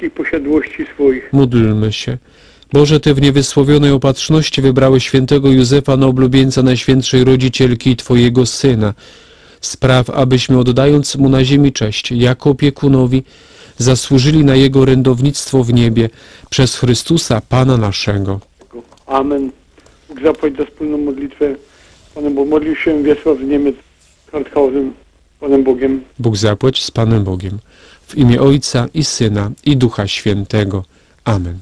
i posiadłości swoich. Módlmy się. Boże, Ty w niewysłowionej opatrzności wybrałeś świętego Józefa na oblubieńca Najświętszej Rodzicielki Twojego Syna. Spraw, abyśmy oddając Mu na ziemi cześć, jako opiekunowi, zasłużyli na Jego orędownictwo w niebie przez Chrystusa, Pana naszego. Amen. Bóg zapłać za wspólną modlitwę. Panem Bogiem modlił się Wiesław z Niemiec, Harthausen, Panem Bogiem. Bóg zapłać z Panem Bogiem. W imię Ojca i Syna i Ducha Świętego. Amen.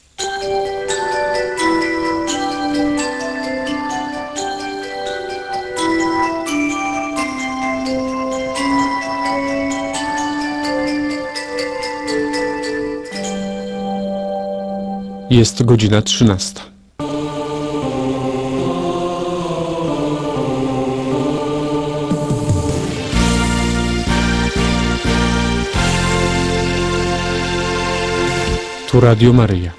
Jest godzina 13. Tu Radio Maryja.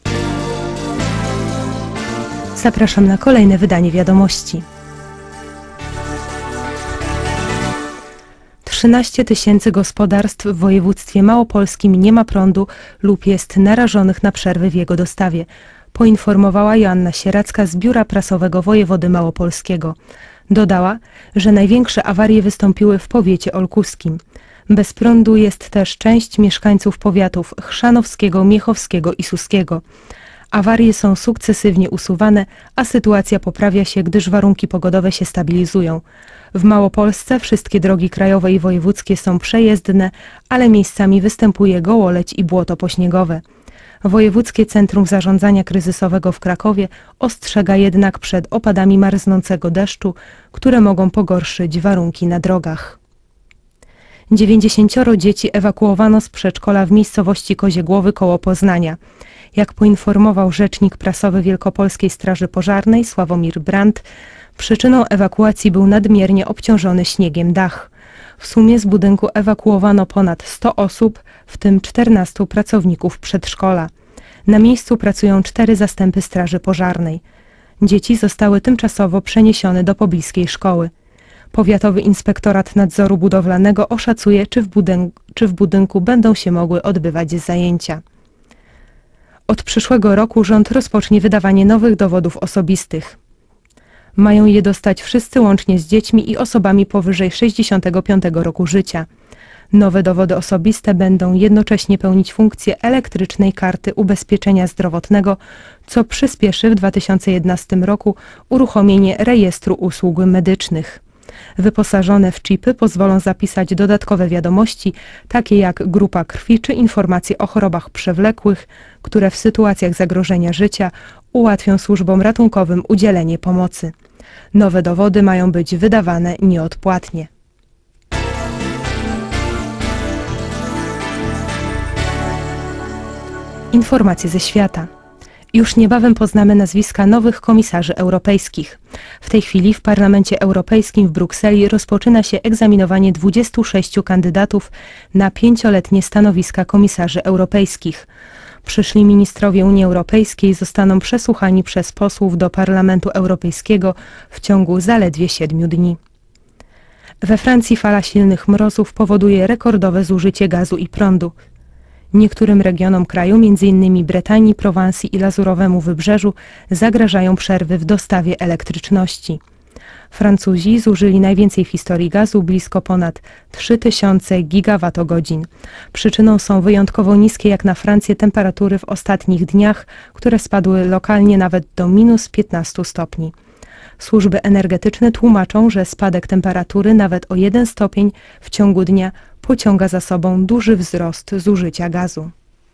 Zapraszam na kolejne wydanie wiadomości. 13 000 gospodarstw w województwie małopolskim nie ma prądu lub jest narażonych na przerwy w jego dostawie, poinformowała Joanna Sieracka z Biura Prasowego Wojewody Małopolskiego. Dodała, że największe awarie wystąpiły w powiecie olkuskim. Bez prądu jest też część mieszkańców powiatów chrzanowskiego, miechowskiego i suskiego. Awarie są sukcesywnie usuwane, a sytuacja poprawia się, gdyż warunki pogodowe się stabilizują. W Małopolsce wszystkie drogi krajowe i wojewódzkie są przejezdne, ale miejscami występuje gołoleć i błoto pośniegowe. Wojewódzkie Centrum Zarządzania Kryzysowego w Krakowie ostrzega jednak przed opadami marznącego deszczu, które mogą pogorszyć warunki na drogach. 90 dzieci ewakuowano z przedszkola w miejscowości Kozie Głowy koło Poznania. Jak poinformował rzecznik prasowy Wielkopolskiej Straży Pożarnej Sławomir Brandt, przyczyną ewakuacji był nadmiernie obciążony śniegiem dach. W sumie z budynku ewakuowano ponad 100 osób, w tym 14 pracowników przedszkola. Na miejscu pracują 4 zastępy Straży Pożarnej. Dzieci zostały tymczasowo przeniesione do pobliskiej szkoły. Powiatowy Inspektorat Nadzoru Budowlanego oszacuje, czy w budynku będą się mogły odbywać zajęcia. Od przyszłego roku rząd rozpocznie wydawanie nowych dowodów osobistych. Mają je dostać wszyscy łącznie z dziećmi i osobami powyżej 65 roku życia. Nowe dowody osobiste będą jednocześnie pełnić funkcję elektrycznej karty ubezpieczenia zdrowotnego, co przyspieszy w 2011 roku uruchomienie rejestru usług medycznych. Wyposażone w chipy pozwolą zapisać dodatkowe wiadomości, takie jak grupa krwi czy informacje o chorobach przewlekłych, które w sytuacjach zagrożenia życia ułatwią służbom ratunkowym udzielenie pomocy. Nowe dowody mają być wydawane nieodpłatnie. Informacje ze świata. Już niebawem poznamy nazwiska nowych komisarzy europejskich. W tej chwili w Parlamencie Europejskim w Brukseli rozpoczyna się egzaminowanie 26 kandydatów na 5-letnie stanowiska komisarzy europejskich. Przyszli ministrowie Unii Europejskiej zostaną przesłuchani przez posłów do Parlamentu Europejskiego w ciągu zaledwie 7 dni. We Francji fala silnych mrozów powoduje rekordowe zużycie gazu i prądu. Niektórym regionom kraju, m.in. Bretanii, Prowansji i Lazurowemu Wybrzeżu, zagrażają przerwy w dostawie elektryczności. Francuzi zużyli najwięcej w historii gazu, blisko ponad 3000 gigawatogodzin. Przyczyną są wyjątkowo niskie jak na Francję temperatury w ostatnich dniach, które spadły lokalnie nawet do minus 15 stopni. Służby energetyczne tłumaczą, że spadek temperatury nawet o 1 stopień w ciągu dnia pociąga za sobą duży wzrost zużycia gazu.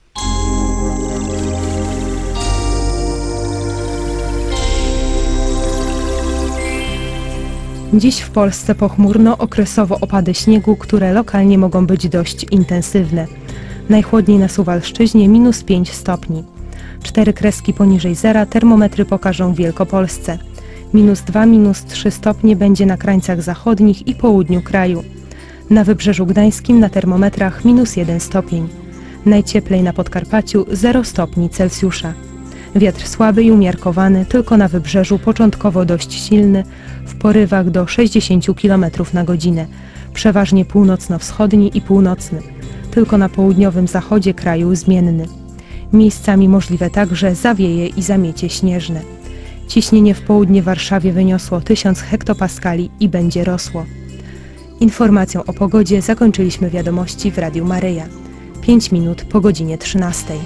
Dziś w Polsce pochmurno, okresowo opady śniegu, które lokalnie mogą być dość intensywne. Najchłodniej na Suwalszczyźnie minus 5 stopni. 4 kreski poniżej zera termometry pokażą w Wielkopolsce. Minus 2, minus 3 stopnie będzie na krańcach zachodnich i południu kraju. Na Wybrzeżu Gdańskim na termometrach minus 1 stopień. Najcieplej na Podkarpaciu 0 stopni Celsjusza. Wiatr słaby i umiarkowany, tylko na Wybrzeżu początkowo dość silny, w porywach do 60 km na godzinę. Przeważnie północno-wschodni i północny. tylko na południowym zachodzie kraju zmienny. Miejscami możliwe także zawieje i zamiecie śnieżne. Ciśnienie w południe Warszawie wyniosło 1000 hektopaskali i będzie rosło. Informacją o pogodzie zakończyliśmy wiadomości w Radiu Maryja. 5 minut po godzinie 13.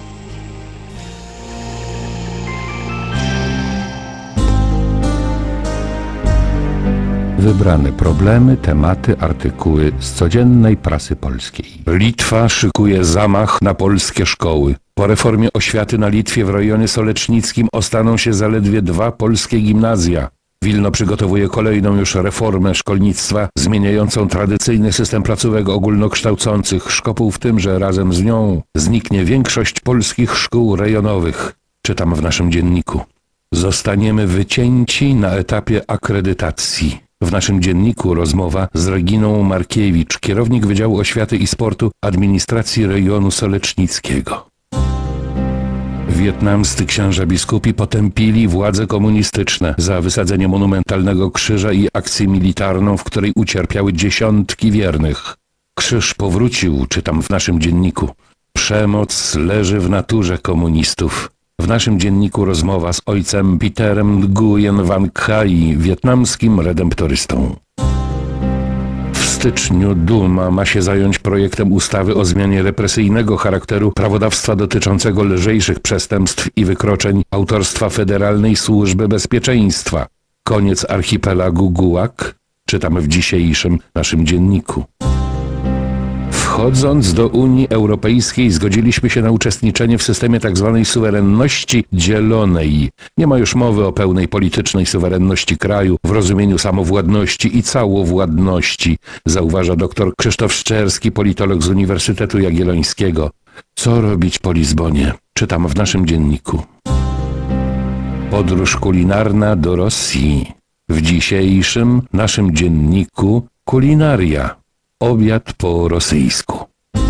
Wybrane problemy, tematy, artykuły z codziennej prasy polskiej. Litwa szykuje zamach na polskie szkoły. Po reformie oświaty na Litwie w rejonie solecznickim ostaną się zaledwie 2 polskie gimnazja. Wilno przygotowuje kolejną już reformę szkolnictwa, zmieniającą tradycyjny system placówek ogólnokształcących. Szkopuł w tym, że razem z nią zniknie większość polskich szkół rejonowych. Czytam w naszym dzienniku. Zostaniemy wycięci na etapie akredytacji. W naszym dzienniku rozmowa z Reginą Markiewicz, kierownik Wydziału Oświaty i Sportu Administracji Rejonu Solecznickiego. Wietnamscy księża biskupi potępili władze komunistyczne za wysadzenie monumentalnego krzyża i akcję militarną, w której ucierpiały dziesiątki wiernych. Krzyż powrócił, czytam w naszym dzienniku. Przemoc leży w naturze komunistów. W naszym dzienniku rozmowa z ojcem Peterem Nguyen Van Khai, wietnamskim redemptorystą. W styczniu Duma ma się zająć projektem ustawy o zmianie represyjnego charakteru prawodawstwa dotyczącego lżejszych przestępstw i wykroczeń autorstwa Federalnej Służby Bezpieczeństwa. Koniec archipelagu Gułak, czytamy w dzisiejszym naszym dzienniku. Wchodząc do Unii Europejskiej zgodziliśmy się na uczestniczenie w systemie tzw. suwerenności dzielonej. Nie ma już mowy o pełnej politycznej suwerenności kraju w rozumieniu samowładności i całowładności, zauważa dr Krzysztof Szczerski, politolog z Uniwersytetu Jagiellońskiego. Co robić po Lizbonie? Czytam w naszym dzienniku. Podróż kulinarna do Rosji. W dzisiejszym naszym dzienniku kulinaria. Obiad po rosyjsku.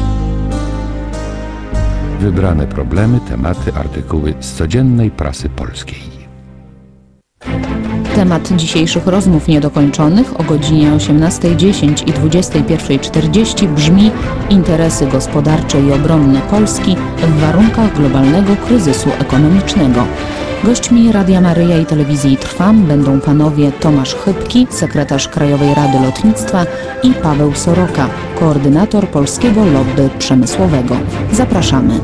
Wybrane problemy, tematy, artykuły z codziennej prasy polskiej. Temat dzisiejszych rozmów niedokończonych o godzinie 18:10 i 21:40 brzmi: interesy gospodarcze i obronne Polski w warunkach globalnego kryzysu ekonomicznego. Gośćmi Radia Maryja i Telewizji Trwam będą panowie Tomasz Chybki, sekretarz Krajowej Rady Lotnictwa, i Paweł Soroka, koordynator Polskiego Lobby Przemysłowego. Zapraszamy.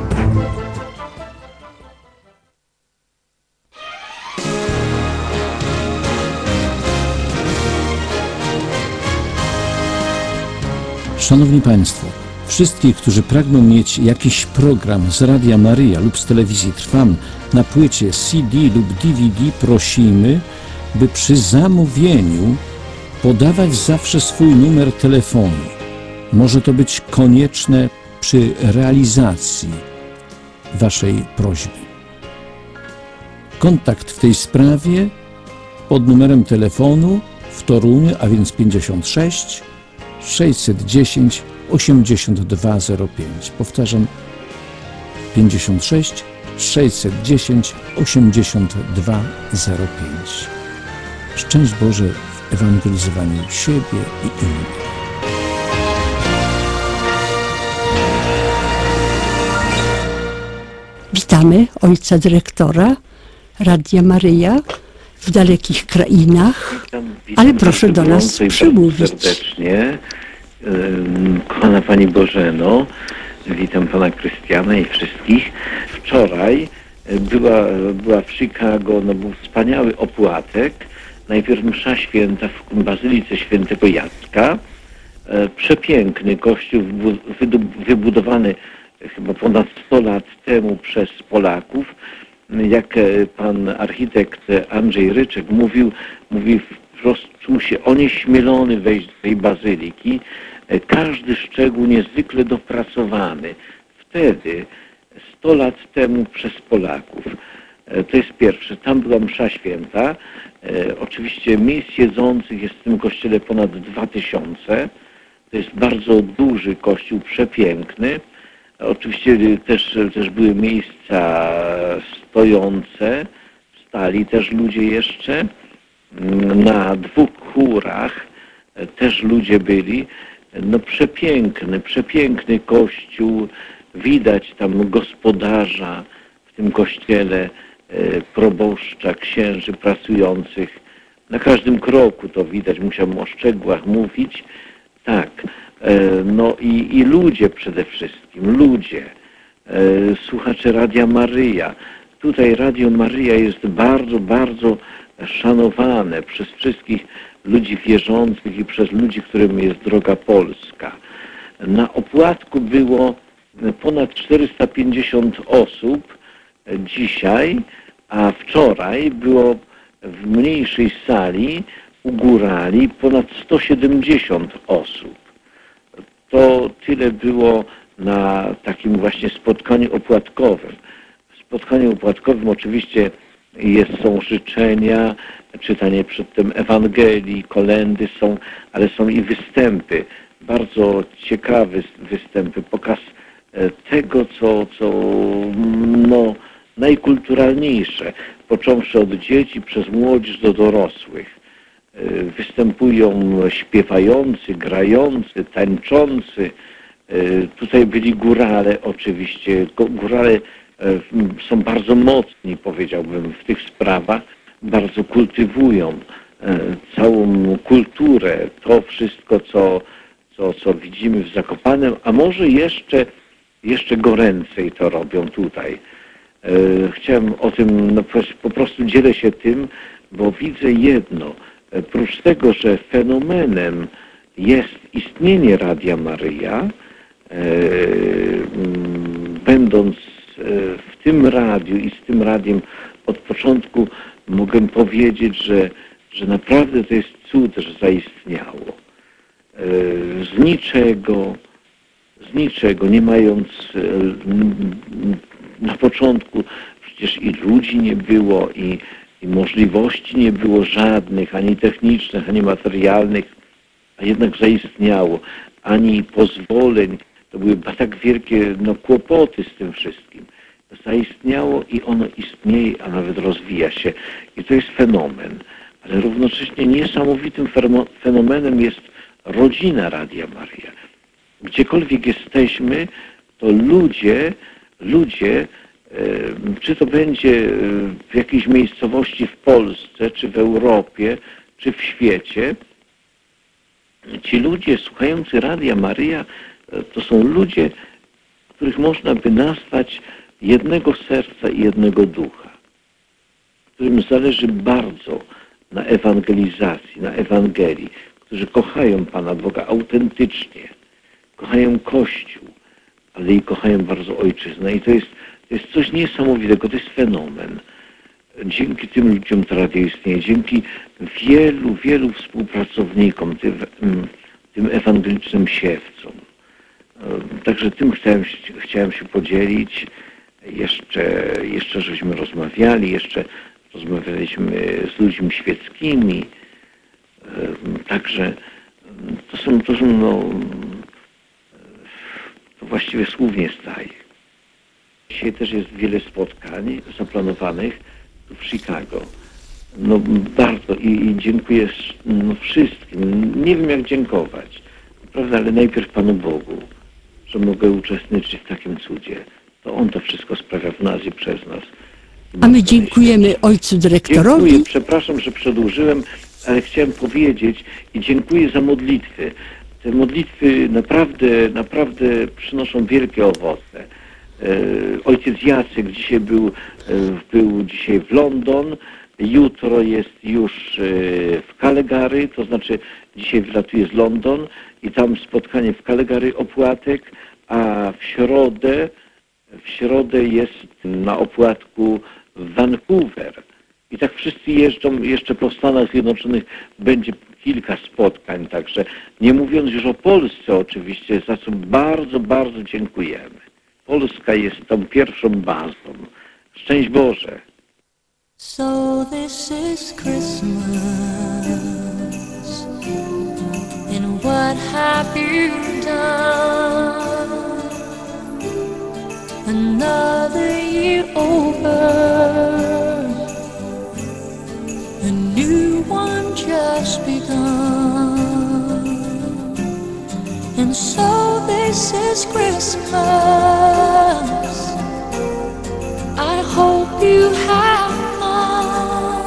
Szanowni Państwo, wszystkich, którzy pragną mieć jakiś program z Radia Maryja lub z Telewizji Trwam na płycie CD lub DVD, prosimy, by przy zamówieniu podawać zawsze swój numer telefonu. Może to być konieczne przy realizacji Waszej prośby. Kontakt w tej sprawie pod numerem telefonu w Toruniu, a więc 56 610 8205. Powtarzam, 56 610 8205. Szczęść Boże w ewangelizowaniu siebie i innych. Witamy ojca dyrektora Radia Maryja w dalekich krainach, Witam ale proszę do nas przemówić. Serdecznie. Kochana Pani Bożeno, witam Pana Krystiana i wszystkich. Wczoraj była w Chicago, był wspaniały opłatek. Najpierw msza święta w Bazylice Świętego Jacka. Przepiękny kościół wybudowany chyba ponad 100 lat temu przez Polaków. Jak pan architekt Andrzej Ryczek mówił, po prostu czuł się onieśmielony wejść do tej bazyliki. Każdy szczegół niezwykle dopracowany. Wtedy, 100 lat temu przez Polaków. To jest pierwsze. Tam była msza święta. Oczywiście miejsc siedzących jest w tym kościele ponad 2000. To jest bardzo duży kościół, przepiękny. Oczywiście też były miejsca stojące. Stali też ludzie jeszcze. Na 2 chórach też ludzie byli. No przepiękny kościół, widać tam gospodarza w tym kościele, proboszcza, księży pracujących. Na każdym kroku to widać, musiałbym o szczegółach mówić. Tak, no i ludzie przede wszystkim, ludzie, słuchacze Radia Maryja. Tutaj Radio Maryja jest bardzo, bardzo szanowane przez wszystkich ludzi wierzących i przez ludzi, którym jest droga polska. Na opłatku było ponad 450 osób dzisiaj, a wczoraj było w mniejszej sali u górali ponad 170 osób. To tyle było na takim właśnie spotkaniu opłatkowym. W spotkaniu opłatkowym oczywiście są życzenia, czytanie przedtem Ewangelii, kolędy są, ale są i występy, bardzo ciekawe występy, pokaz tego, co no, najkulturalniejsze, począwszy od dzieci przez młodzież do dorosłych. Występują śpiewający, grający, tańczący. Tutaj byli górale oczywiście. Górale są bardzo mocni, powiedziałbym, w tych sprawach. Bardzo kultywują całą kulturę, to wszystko, co widzimy w Zakopanem, a może jeszcze goręcej to robią tutaj. Chciałem o tym, no po prostu dzielę się tym, bo widzę jedno. Prócz tego, że fenomenem jest istnienie Radia Maryja, będąc w tym radiu i z tym radiem od początku mogę powiedzieć, że naprawdę to jest cud, że zaistniało. Z niczego, nie mając na początku przecież i ludzi nie było, i możliwości nie było żadnych, ani technicznych, ani materialnych, a jednak zaistniało, ani pozwoleń. To były tak wielkie kłopoty z tym wszystkim. Zaistniało i ono istnieje, a nawet rozwija się. I to jest fenomen. Ale równocześnie niesamowitym fenomenem jest rodzina Radia Maryja. Gdziekolwiek jesteśmy, to ludzie, czy to będzie w jakiejś miejscowości w Polsce, czy w Europie, czy w świecie, ci ludzie słuchający Radia Maryja to są ludzie, których można by nazwać jednego serca i jednego ducha, którym zależy bardzo na ewangelizacji, na Ewangelii, którzy kochają Pana Boga autentycznie, kochają Kościół, ale i kochają bardzo Ojczyznę. I to jest coś niesamowitego, to jest fenomen. Dzięki tym ludziom to radio istnieje, dzięki wielu współpracownikom, tym ewangelicznym siewcom. Także tym chciałem się podzielić. Jeszcze żeśmy rozmawiali, jeszcze rozmawialiśmy z ludźmi świeckimi. Także to są to właściwie słów nie staje. Dzisiaj też jest wiele spotkań zaplanowanych tu w Chicago. Bardzo i dziękuję wszystkim. Nie wiem, jak dziękować, prawda, ale najpierw Panu Bogu, że mogę uczestniczyć w takim cudzie. To On to wszystko sprawia w nas i przez nas. A my dziękujemy ojcu dyrektorowi. Dziękuję, przepraszam, że przedłużyłem, ale chciałem powiedzieć i dziękuję za modlitwy. Te modlitwy naprawdę przynoszą wielkie owoce. Ojciec Jacek dzisiaj był dzisiaj w London, jutro jest już w Calgary, to znaczy dzisiaj wylatuje z London i tam spotkanie w Calgary opłatek, a w środę jest na opłatku w Vancouver. I tak wszyscy jeżdżą, jeszcze po Stanach Zjednoczonych będzie kilka spotkań, także nie mówiąc już o Polsce oczywiście, za co bardzo, bardzo dziękujemy. Polska jest tą pierwszą bazą. Szczęść Boże! So this is Christmas, and what have you done? Another year over, a new one just begun. so this is Christmas. I hope you have fun.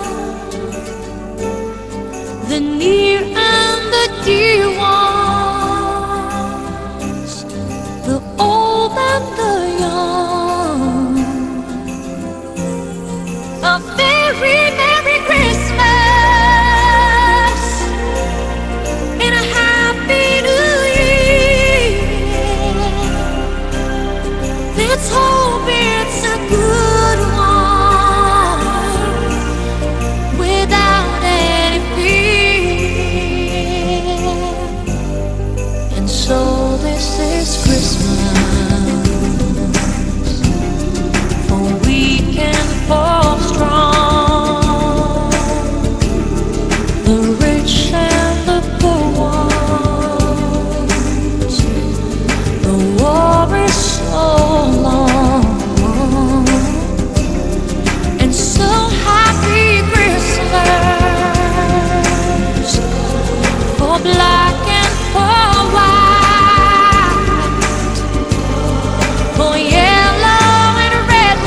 The near and the dear ones, the old and the young. A very Merry Christmas and a Happy New Year. Let's hope it's a good one without any fear. And so this is Christmas, for weak and for strong, the rich and the poor ones. The war is so long, and so happy Christmas for black and for white, for yellow and red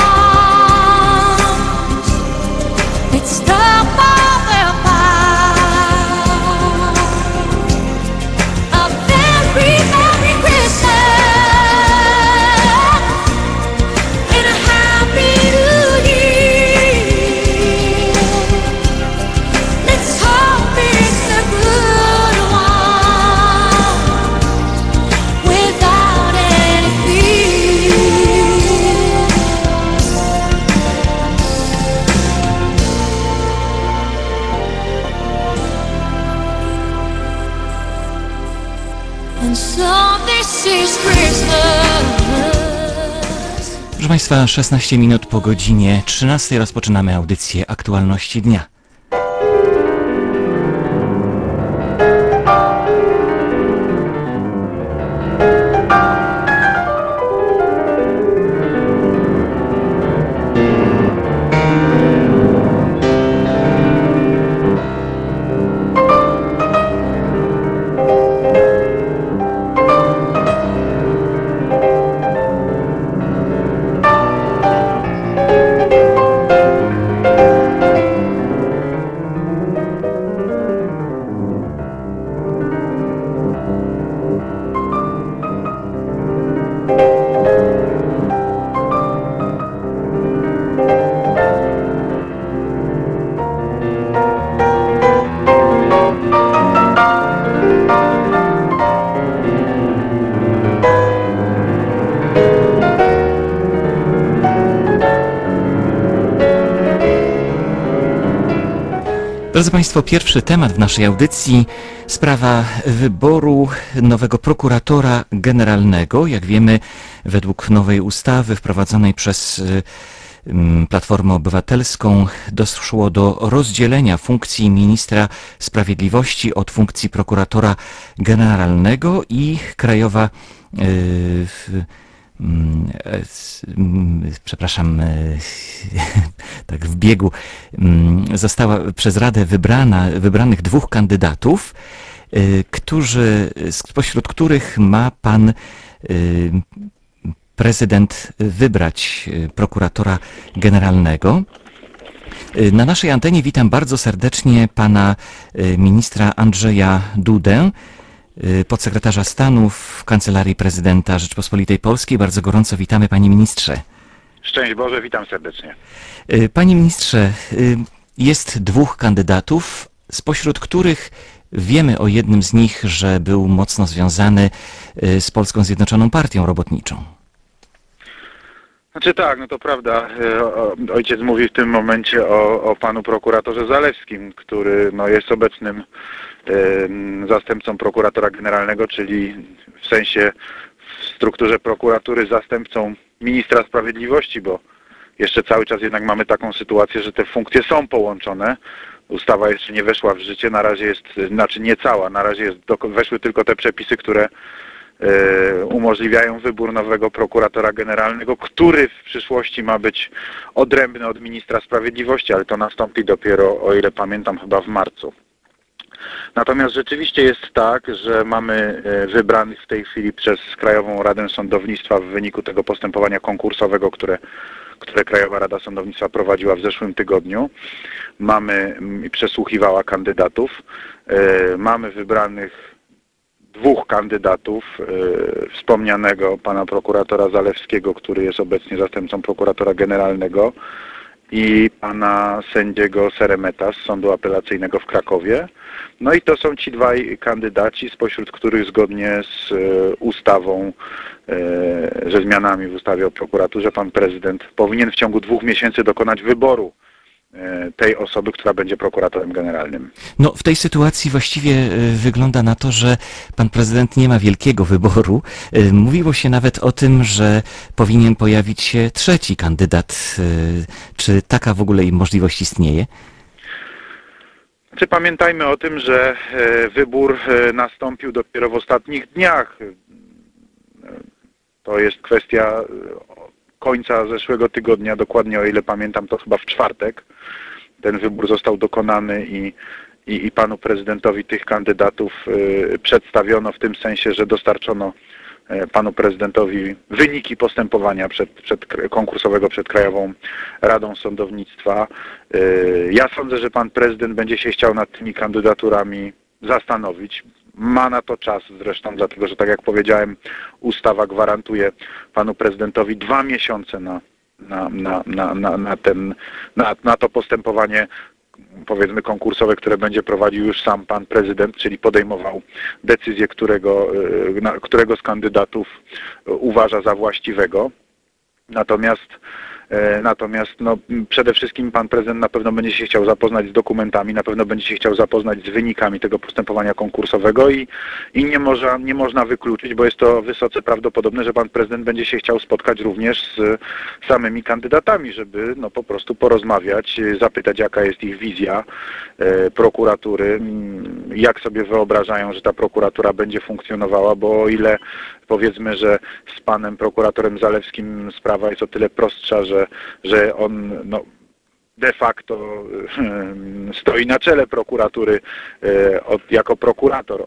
ones. It's time for their fight. A very Merry Christmas and a Happy New Year. Let's hope it's a good one without any fear. And so this is Christmas. Proszę Państwa, 16 minut po godzinie 13 rozpoczynamy audycję Aktualności Dnia. Drodzy Państwo, pierwszy temat w naszej audycji, sprawa wyboru nowego prokuratora generalnego. Jak wiemy, według nowej ustawy wprowadzonej przez Platformę Obywatelską doszło do rozdzielenia funkcji ministra sprawiedliwości od funkcji prokuratora generalnego i Krajowa przepraszam, tak w biegu, została przez Radę wybranych dwóch kandydatów, spośród których ma pan prezydent wybrać prokuratora generalnego. Na naszej antenie witam bardzo serdecznie pana ministra Andrzeja Dudę, podsekretarza stanu w Kancelarii Prezydenta Rzeczypospolitej Polskiej. Bardzo gorąco witamy, panie ministrze. Szczęść Boże, witam serdecznie. Panie ministrze, jest dwóch kandydatów, spośród których wiemy o jednym z nich, że był mocno związany z Polską Zjednoczoną Partią Robotniczą. Znaczy tak, no to prawda. Ojciec mówi w tym momencie o panu prokuratorze Zalewskim, który no, jest obecnym zastępcą prokuratora generalnego, czyli w sensie w strukturze prokuratury zastępcą ministra sprawiedliwości, bo jeszcze cały czas jednak mamy taką sytuację, że te funkcje są połączone. Ustawa jeszcze nie weszła w życie, na razie jest, znaczy nie cała, na razie weszły tylko te przepisy, które umożliwiają wybór nowego prokuratora generalnego, który w przyszłości ma być odrębny od ministra sprawiedliwości, ale to nastąpi dopiero, o ile pamiętam, chyba w marcu. Natomiast rzeczywiście jest tak, że mamy wybranych w tej chwili przez Krajową Radę Sądownictwa w wyniku tego postępowania konkursowego, które Krajowa Rada Sądownictwa prowadziła w zeszłym tygodniu. Mamy i przesłuchiwała kandydatów. Mamy wybranych 2 kandydatów, wspomnianego pana prokuratora Zalewskiego, który jest obecnie zastępcą prokuratora generalnego, i pana sędziego Seremeta z Sądu Apelacyjnego w Krakowie. No i to są ci 2 kandydaci, spośród których zgodnie z ustawą, ze zmianami w ustawie o prokuraturze, pan prezydent powinien w ciągu 2 miesięcy dokonać wyboru tej osoby, która będzie prokuratorem generalnym. No, w tej sytuacji właściwie wygląda na to, że pan prezydent nie ma wielkiego wyboru. Mówiło się nawet o tym, że powinien pojawić się 3. kandydat. Czy taka w ogóle możliwość istnieje? Pamiętajmy o tym, że wybór nastąpił dopiero w ostatnich dniach. To jest kwestia końca zeszłego tygodnia, dokładnie o ile pamiętam, to chyba w czwartek. Ten wybór został dokonany i panu prezydentowi tych kandydatów przedstawiono, w tym sensie, że dostarczono panu prezydentowi wyniki postępowania konkursowego przed Krajową Radą Sądownictwa. Ja sądzę, że pan prezydent będzie się chciał nad tymi kandydaturami zastanowić. Ma na to czas zresztą, dlatego że, tak jak powiedziałem, ustawa gwarantuje panu prezydentowi 2 miesiące na to postępowanie, powiedzmy, konkursowe, które będzie prowadził już sam pan prezydent, czyli podejmował decyzję, którego z kandydatów uważa za właściwego. Natomiast no, przede wszystkim pan prezydent na pewno będzie się chciał zapoznać z dokumentami, na pewno będzie się chciał zapoznać z wynikami tego postępowania konkursowego i nie można wykluczyć, bo jest to wysoce prawdopodobne, że pan prezydent będzie się chciał spotkać również z samymi kandydatami, żeby no, po prostu porozmawiać, zapytać, jaka jest ich wizja prokuratury, jak sobie wyobrażają, że ta prokuratura będzie funkcjonowała, bo o ile powiedzmy, że z panem prokuratorem Zalewskim sprawa jest o tyle prostsza, że on no, de facto stoi na czele prokuratury jako prokurator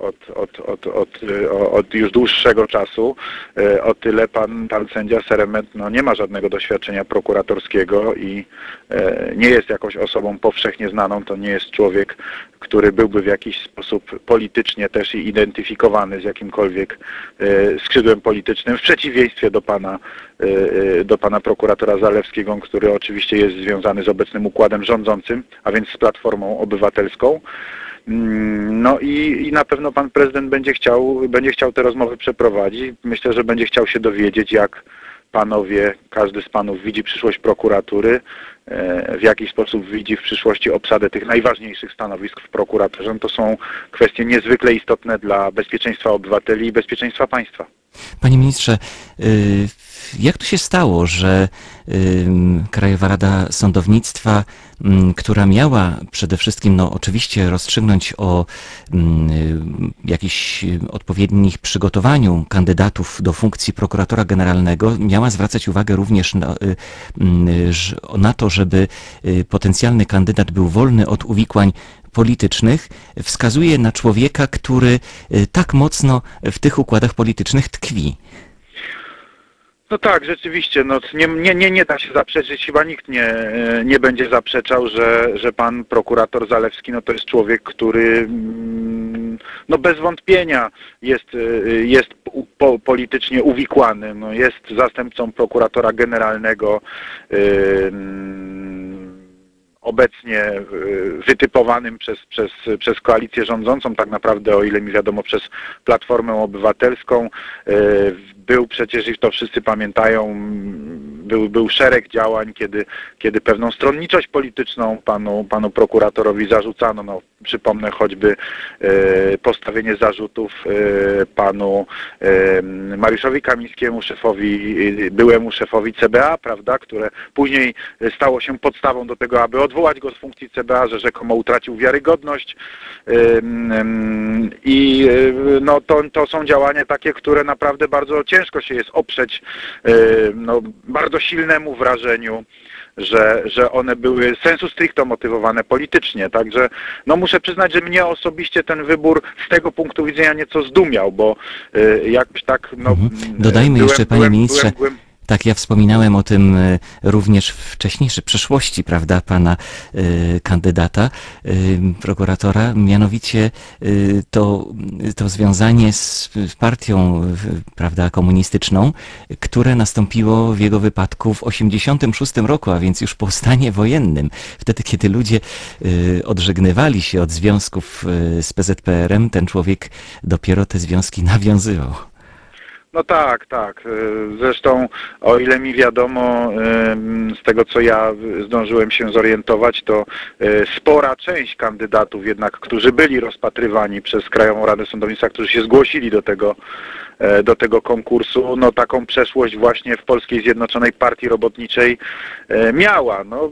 od już dłuższego czasu. O tyle pan sędzia Seremet no, nie ma żadnego doświadczenia prokuratorskiego i nie jest jakąś osobą powszechnie znaną. To nie jest człowiek, który byłby w jakiś sposób politycznie też identyfikowany z jakimkolwiek skrzydłem politycznym, w przeciwieństwie do pana prokuratora Zalewskiego, który oczywiście jest związany z obecnym układem rządzącym, a więc z Platformą Obywatelską. No i na pewno pan prezydent będzie chciał te rozmowy przeprowadzić. Myślę, że będzie chciał się dowiedzieć, jak każdy z panów widzi przyszłość prokuratury, w jaki sposób widzi w przyszłości obsadę tych najważniejszych stanowisk w prokuraturze. To są kwestie niezwykle istotne dla bezpieczeństwa obywateli i bezpieczeństwa państwa. Panie ministrze, jak to się stało, że Krajowa Rada Sądownictwa, która miała przede wszystkim no, oczywiście rozstrzygnąć o jakichś odpowiednich przygotowaniu kandydatów do funkcji prokuratora generalnego, miała zwracać uwagę również na to, żeby potencjalny kandydat był wolny od uwikłań politycznych, wskazuje na człowieka, który tak mocno w tych układach politycznych tkwi. No tak, rzeczywiście, no, nie da się zaprzeczyć, chyba nikt nie będzie zaprzeczał, że pan prokurator Zalewski no, to jest człowiek, który no, bez wątpienia jest politycznie uwikłany, no, jest zastępcą prokuratora generalnego, obecnie wytypowanym przez koalicję rządzącą, tak naprawdę, o ile mi wiadomo, przez Platformę Obywatelską. Był przecież, i to wszyscy pamiętają, był szereg działań, kiedy pewną stronniczość polityczną panu prokuratorowi zarzucano. No, przypomnę choćby postawienie zarzutów panu Mariuszowi Kamińskiemu, byłemu szefowi CBA, prawda, które później stało się podstawą do tego, aby odwołać go z funkcji CBA, że rzekomo utracił wiarygodność. I no, to są działania takie, które naprawdę bardzo ciężko się jest oprzeć no, bardzo silnemu wrażeniu, że one były sensu stricto motywowane politycznie. Także no, muszę przyznać, że mnie osobiście ten wybór z tego punktu widzenia nieco zdumiał, bo jakoś tak... No, Dodajmy jeszcze, panie ministrze, tak, ja wspominałem o tym również w wcześniejszej przeszłości, prawda, pana kandydata, prokuratora, mianowicie to związanie z partią, prawda, komunistyczną, które nastąpiło w jego wypadku w 1986 roku, a więc już po stanie wojennym. Wtedy, kiedy ludzie odżegnywali się od związków z PZPR-em, ten człowiek dopiero te związki nawiązywał. No tak, tak. Zresztą o ile mi wiadomo, z tego co ja zdążyłem się zorientować, to spora część kandydatów jednak, którzy byli rozpatrywani przez Krajową Radę Sądownictwa, którzy się zgłosili do tego konkursu, no taką przeszłość właśnie w Polskiej Zjednoczonej Partii Robotniczej miała. No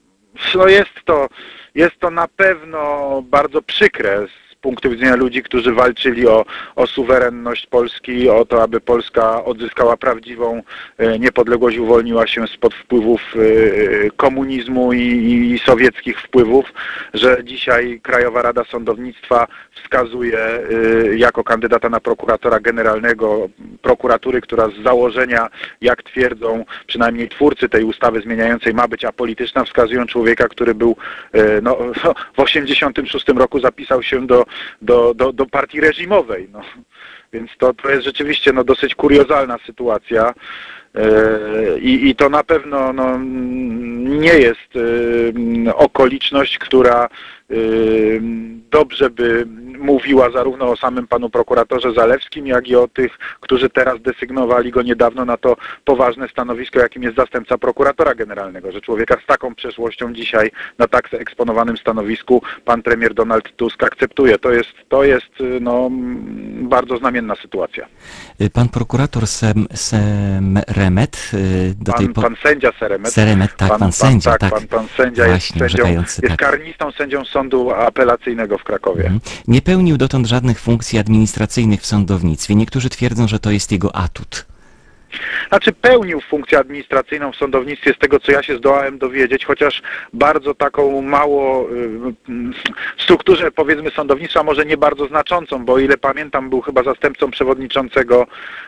jest to na pewno bardzo przykre z punktu widzenia ludzi, którzy walczyli o suwerenność Polski, o to, aby Polska odzyskała prawdziwą niepodległość, uwolniła się spod wpływów komunizmu i sowieckich wpływów, że dzisiaj Krajowa Rada Sądownictwa wskazuje jako kandydata na prokuratora generalnego prokuratury, która z założenia, jak twierdzą przynajmniej twórcy tej ustawy zmieniającej, ma być apolityczna, wskazują człowieka, który był w 1986 roku zapisał się do partii reżimowej. No. Więc to jest rzeczywiście dosyć kuriozalna sytuacja. I to na pewno nie jest okoliczność, która dobrze by mówiła zarówno o samym panu prokuratorze Zalewskim, jak i o tych, którzy teraz desygnowali go niedawno na to poważne stanowisko, jakim jest zastępca prokuratora generalnego, że człowieka z taką przeszłością dzisiaj na tak eksponowanym stanowisku pan premier Donald Tusk akceptuje. To jest bardzo znamienna sytuacja. Pan prokurator Seremet pan sędzia Seremet. Seremet, tak, pan sędzia, tak. Pan sędzia właśnie, jest karnistą sędzią Sądu Apelacyjnego w Krakowie. Nie pełnił dotąd żadnych funkcji administracyjnych w sądownictwie. Niektórzy twierdzą, że to jest jego atut. Znaczy pełnił funkcję administracyjną w sądownictwie, z tego co ja się zdołałem dowiedzieć, chociaż bardzo taką mało w strukturze powiedzmy sądownictwa, może nie bardzo znaczącą, bo o ile pamiętam był chyba zastępcą przewodniczącego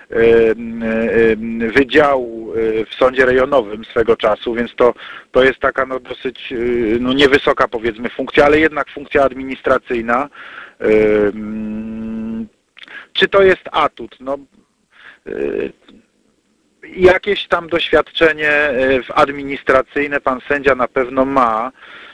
wydziału w sądzie rejonowym swego czasu, więc to jest taka dosyć niewysoka powiedzmy funkcja, ale jednak funkcja administracyjna. Czy to jest atut? Jakieś tam doświadczenie administracyjne pan sędzia na pewno ma.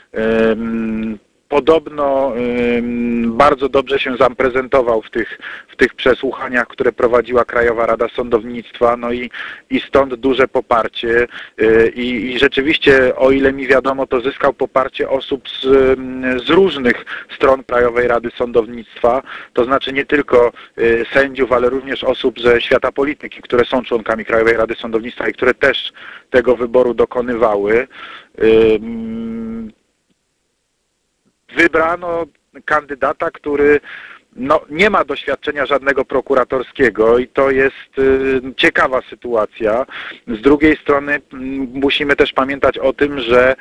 Podobno bardzo dobrze się zaprezentował w tych przesłuchaniach, które prowadziła Krajowa Rada Sądownictwa, i stąd duże poparcie. I rzeczywiście, o ile mi wiadomo, to zyskał poparcie osób z różnych stron Krajowej Rady Sądownictwa, to znaczy nie tylko sędziów, ale również osób ze świata polityki, które są członkami Krajowej Rady Sądownictwa i które też tego wyboru dokonywały. Wybrano kandydata, który nie ma doświadczenia żadnego prokuratorskiego i to jest ciekawa sytuacja. Z drugiej strony musimy też pamiętać o tym, że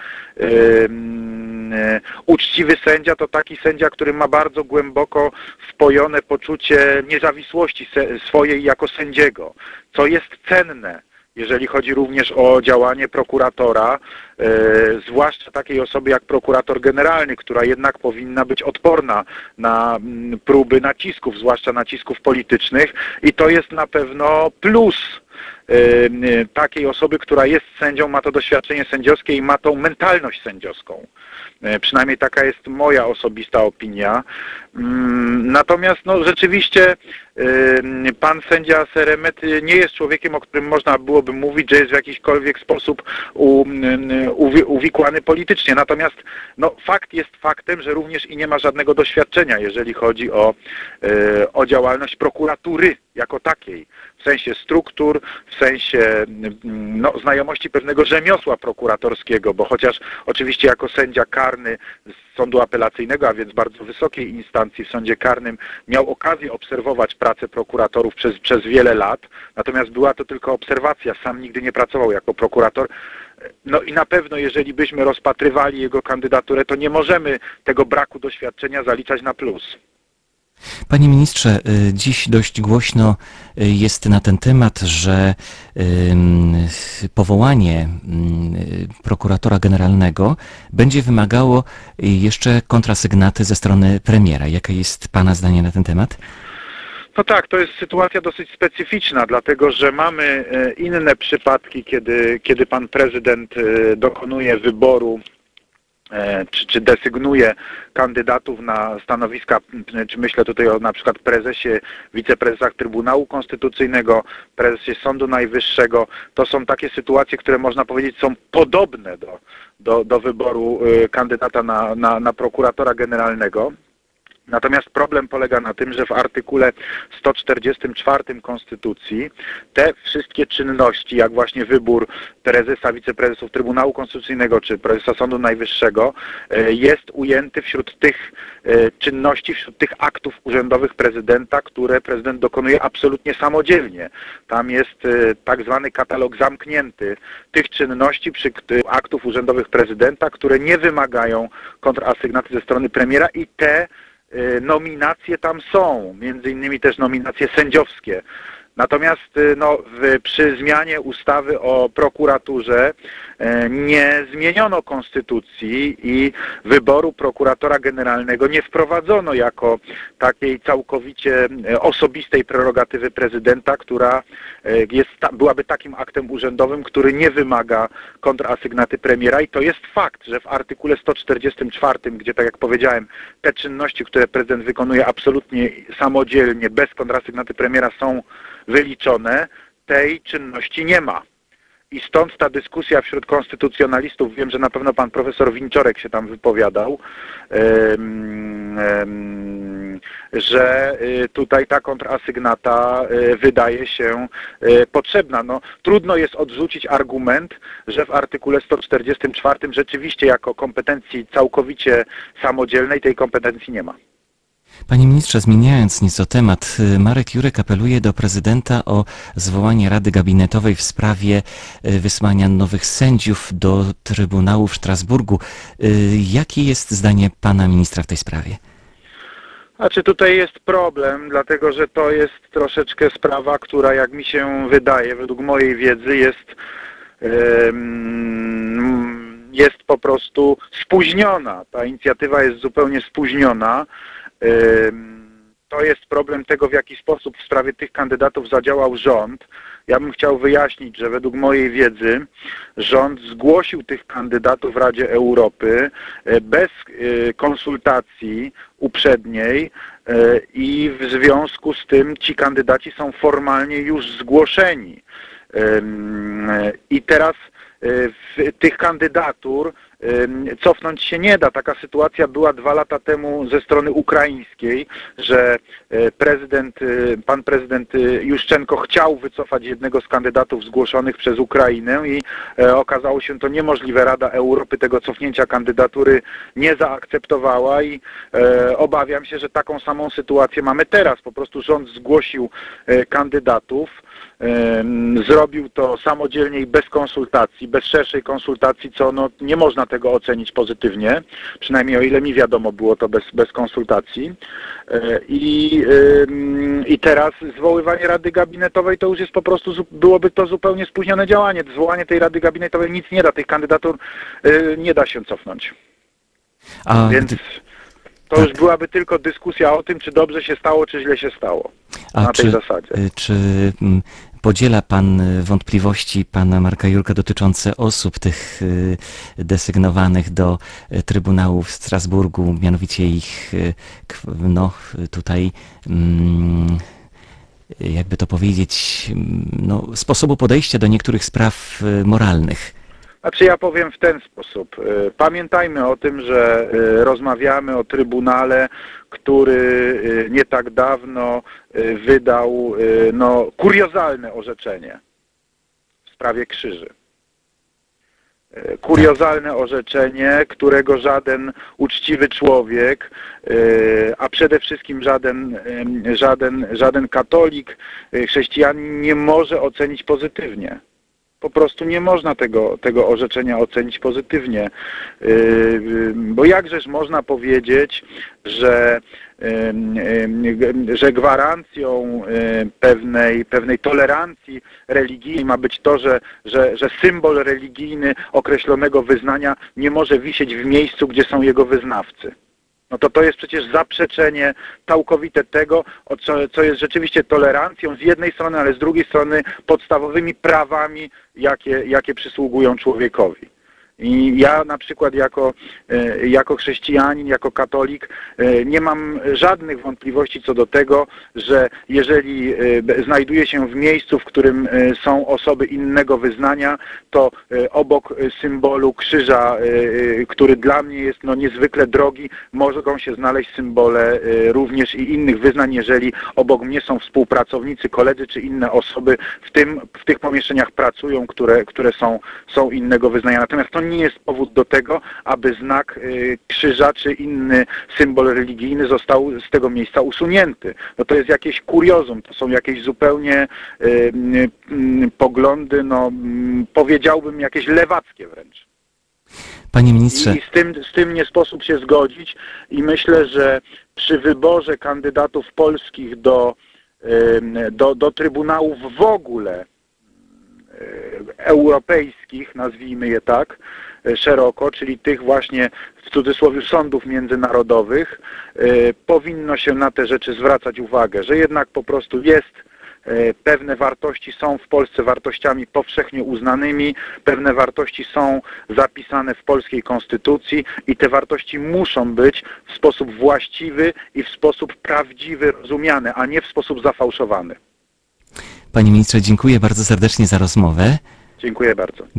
uczciwy sędzia to taki sędzia, który ma bardzo głęboko wpojone poczucie niezawisłości swojej jako sędziego, co jest cenne, jeżeli chodzi również o działanie prokuratora, zwłaszcza takiej osoby jak prokurator generalny, która jednak powinna być odporna na próby nacisków, zwłaszcza nacisków politycznych, i to jest na pewno plus takiej osoby, która jest sędzią, ma to doświadczenie sędziowskie i ma tą mentalność sędziowską. Przynajmniej taka jest moja osobista opinia. Natomiast rzeczywiście pan sędzia Seremet nie jest człowiekiem, o którym można byłoby mówić, że jest w jakikolwiek sposób uwikłany politycznie. Natomiast fakt jest faktem, że również i nie ma żadnego doświadczenia, jeżeli chodzi o działalność prokuratury jako takiej. W sensie struktur, w sensie znajomości pewnego rzemiosła prokuratorskiego, bo chociaż oczywiście jako sędzia karny z sądu apelacyjnego, a więc bardzo wysokiej instancji w sądzie karnym, miał okazję obserwować pracę prokuratorów przez wiele lat, natomiast była to tylko obserwacja, sam nigdy nie pracował jako prokurator. No i na pewno, jeżeli byśmy rozpatrywali jego kandydaturę, to nie możemy tego braku doświadczenia zaliczać na plus. Panie ministrze, dziś dość głośno jest na ten temat, że powołanie prokuratora generalnego będzie wymagało jeszcze kontrasygnaty ze strony premiera. Jakie jest pana zdanie na ten temat? No tak, to jest sytuacja dosyć specyficzna, dlatego że mamy inne przypadki, kiedy pan prezydent dokonuje wyboru czy desygnuje kandydatów na stanowiska, czy myślę tutaj o na przykład prezesie, wiceprezesach Trybunału Konstytucyjnego, prezesie Sądu Najwyższego. To są takie sytuacje, które można powiedzieć są podobne do wyboru kandydata na prokuratora generalnego. Natomiast problem polega na tym, że w artykule 144 Konstytucji te wszystkie czynności, jak właśnie wybór prezesa, wiceprezesów Trybunału Konstytucyjnego czy prezesa Sądu Najwyższego, jest ujęty wśród tych czynności, wśród tych aktów urzędowych prezydenta, które prezydent dokonuje absolutnie samodzielnie. Tam jest tak zwany katalog zamknięty tych czynności, aktów urzędowych prezydenta, które nie wymagają kontrasygnaty ze strony premiera i te nominacje tam są, między innymi też nominacje sędziowskie. Natomiast przy zmianie ustawy o prokuraturze nie zmieniono konstytucji i wyboru prokuratora generalnego nie wprowadzono jako takiej całkowicie osobistej prerogatywy prezydenta, która byłaby takim aktem urzędowym, który nie wymaga kontrasygnaty premiera i to jest fakt, że w artykule 144, gdzie tak jak powiedziałem, te czynności, które prezydent wykonuje absolutnie samodzielnie, bez kontrasygnaty premiera są wyliczone, tej czynności nie ma. I stąd ta dyskusja wśród konstytucjonalistów, wiem, że na pewno pan profesor Winczorek się tam wypowiadał, że tutaj ta kontrasygnata wydaje się potrzebna. No, trudno jest odrzucić argument, że w artykule 144 rzeczywiście jako kompetencji całkowicie samodzielnej tej kompetencji nie ma. Panie ministrze, zmieniając nieco temat, Marek Jurek apeluje do prezydenta o zwołanie Rady Gabinetowej w sprawie wysłania nowych sędziów do Trybunału w Strasburgu. Jakie jest zdanie pana ministra w tej sprawie? Znaczy tutaj jest problem, dlatego że to jest troszeczkę sprawa, która jak mi się wydaje, według mojej wiedzy jest po prostu spóźniona. Ta inicjatywa jest zupełnie spóźniona. To jest problem tego, w jaki sposób w sprawie tych kandydatów zadziałał rząd. Ja bym chciał wyjaśnić, że według mojej wiedzy rząd zgłosił tych kandydatów w Radzie Europy bez konsultacji uprzedniej i w związku z tym ci kandydaci są formalnie już zgłoszeni. I teraz tych kandydatur cofnąć się nie da. Taka sytuacja była 2 lata temu ze strony ukraińskiej, że pan prezydent Juszczenko chciał wycofać jednego z kandydatów zgłoszonych przez Ukrainę i okazało się to niemożliwe. Rada Europy tego cofnięcia kandydatury nie zaakceptowała i obawiam się, że taką samą sytuację mamy teraz. Po prostu rząd zgłosił kandydatów, zrobił to samodzielnie i bez konsultacji, bez szerszej konsultacji, co nie można tego ocenić pozytywnie, przynajmniej o ile mi wiadomo było to bez konsultacji. I teraz zwoływanie Rady Gabinetowej to już jest po prostu, byłoby to zupełnie spóźnione działanie. Zwołanie tej Rady Gabinetowej nic nie da, tych kandydatur nie da się cofnąć. Więc to już byłaby tylko dyskusja o tym, czy dobrze się stało, czy źle się stało. Na tej zasadzie. Czy podziela pan wątpliwości pana Marka Jurka dotyczące osób tych desygnowanych do Trybunału w Strasburgu, mianowicie ich tutaj jakby to powiedzieć, sposobu podejścia do niektórych spraw moralnych? Znaczy ja powiem w ten sposób. Pamiętajmy o tym, że rozmawiamy o Trybunale, który nie tak dawno wydał kuriozalne orzeczenie w sprawie krzyży. Kuriozalne orzeczenie, którego żaden uczciwy człowiek, a przede wszystkim żaden katolik, chrześcijanin nie może ocenić pozytywnie. Po prostu nie można tego orzeczenia ocenić pozytywnie, bo jakżeż można powiedzieć, że gwarancją pewnej tolerancji religijnej ma być to, że symbol religijny określonego wyznania nie może wisieć w miejscu, gdzie są jego wyznawcy. No to jest przecież zaprzeczenie całkowite tego, co jest rzeczywiście tolerancją z jednej strony, ale z drugiej strony podstawowymi prawami, jakie przysługują człowiekowi. I ja na przykład jako chrześcijanin, jako katolik nie mam żadnych wątpliwości co do tego, że jeżeli znajduję się w miejscu, w którym są osoby innego wyznania, to obok symbolu krzyża, który dla mnie jest niezwykle drogi, mogą się znaleźć symbole również i innych wyznań, jeżeli obok mnie są współpracownicy, koledzy czy inne osoby w tych pomieszczeniach pracują, które są innego wyznania. Natomiast to nie jest powód do tego, aby znak krzyża czy inny symbol religijny został z tego miejsca usunięty. No to jest jakieś kuriozum, to są jakieś zupełnie poglądy, powiedziałbym jakieś lewackie wręcz. Panie ministrze. I z tym nie sposób się zgodzić i myślę, że przy wyborze kandydatów polskich do trybunałów w ogóle europejskich, nazwijmy je tak, szeroko, czyli tych właśnie w cudzysłowie sądów międzynarodowych, powinno się na te rzeczy zwracać uwagę, że jednak po prostu pewne wartości są w Polsce wartościami powszechnie uznanymi, pewne wartości są zapisane w polskiej konstytucji i te wartości muszą być w sposób właściwy i w sposób prawdziwy rozumiane, a nie w sposób zafałszowany. Panie ministrze, dziękuję bardzo serdecznie za rozmowę. Dziękuję bardzo.